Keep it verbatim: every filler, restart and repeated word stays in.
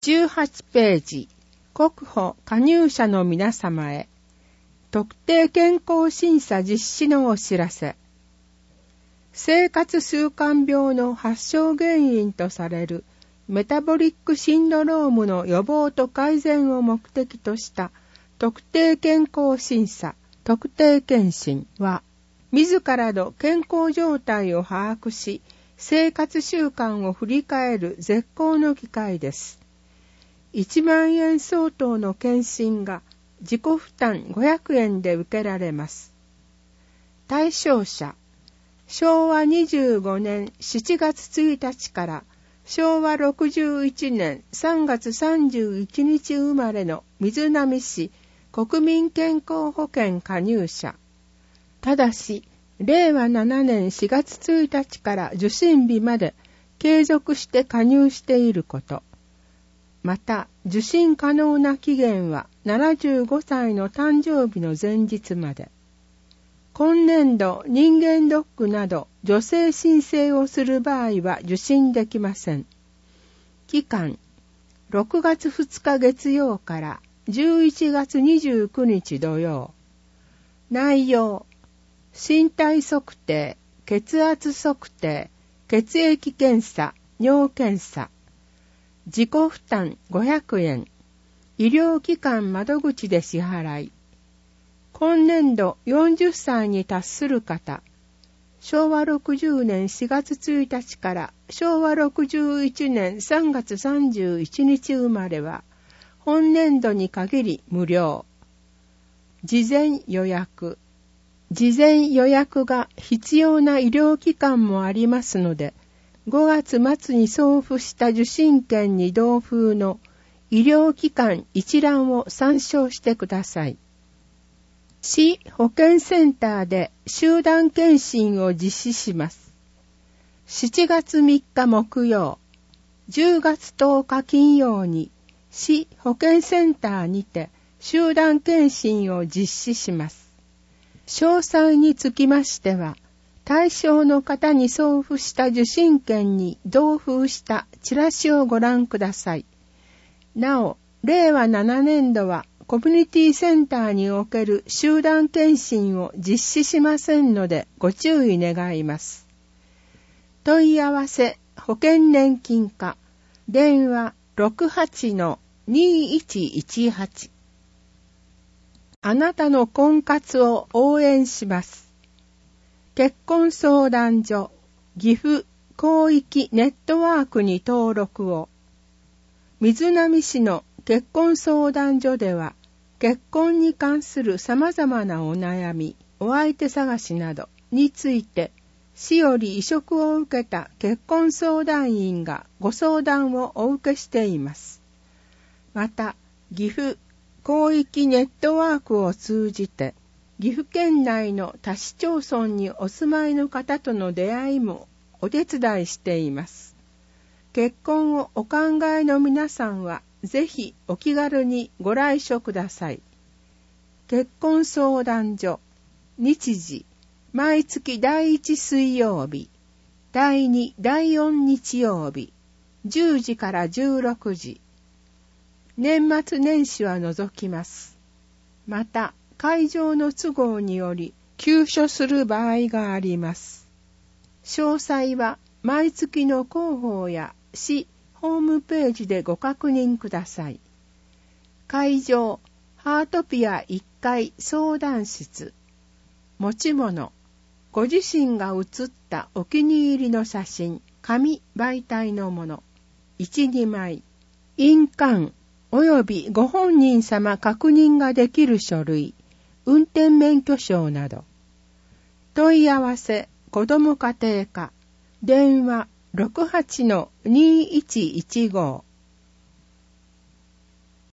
じゅうはちページ、国保加入者の皆様へ、特定健康審査実施のお知らせ。生活習慣病の発症原因とされるメタボリックシンドロームの予防と改善を目的とした特定健康審査、特定健診は、自らの健康状態を把握し、生活習慣を振り返る絶好の機会です。いちまんえん相当の検診が自己負担ごひゃくえんで受けられます。対象者、しょうわにじゅうごねんしちがつついたちからしょうわろくじゅういちねんさんがつさんじゅういちにち生まれの瑞浪市国民健康保険加入者。ただし、れいわななねんしがつついたちから受診日まで継続して加入していること。また、受診可能な期限はななじゅうごさいの誕生日の前日まで。今年度人間ドックなど助成申請をする場合は受診できません。期間、ろくがつふつか月曜からじゅういちがつにじゅうくにち土曜。内容、身体測定、血圧測定、血液検査、尿検査。自己負担ごひゃくえん。医療機関窓口で支払い。今年度よんじゅっさいに達する方。しょうわろくじゅうねんしがつついたちからしょうわろくじゅういちねんさんがつさんじゅういちにち生まれは、本年度に限り無料。事前予約。事前予約が必要な医療機関もありますので、ごがつまつに送付した受診券に同封の医療機関一覧を参照してください。市保健センターで集団検診を実施します。しちがつみっか木曜、じゅうがつとおか金曜に市保健センターにて集団検診を実施します。詳細につきましては、対象の方に送付した受診券に同封したチラシをご覧ください。なお、れいわななねんどはコミュニティセンターにおける集団検診を実施しませんのでご注意願います。問い合わせ保険年金課電話 ろくはちのにいちいちはち。あなたの婚活を応援します。結婚相談所岐阜広域ネットワークに登録を。瑞浪市の結婚相談所では、結婚に関する様々なお悩み、お相手探しなどについて、市より委嘱を受けた結婚相談員がご相談をお受けしています。また、岐阜広域ネットワークを通じて、岐阜県内の他市町村にお住まいの方との出会いもお手伝いしています。結婚をお考えの皆さんは、ぜひお気軽にご来所ください。結婚相談所、日時、毎月だいいち水曜日、だいに、だいよん日曜日、じゅうじからじゅうろくじ。年末年始は除きます。また、会場の都合により休所する場合があります。詳細は毎月の広報や市ホームページでご確認ください。会場、ハートピアいっかい相談室。持ち物、ご自身が写ったお気に入りの写真、紙媒体のもの、いち、にまい。印鑑、およびご本人様確認ができる書類、運転免許証など。問い合わせ、子ども家庭課、電話 ろくはちのにいちいちご。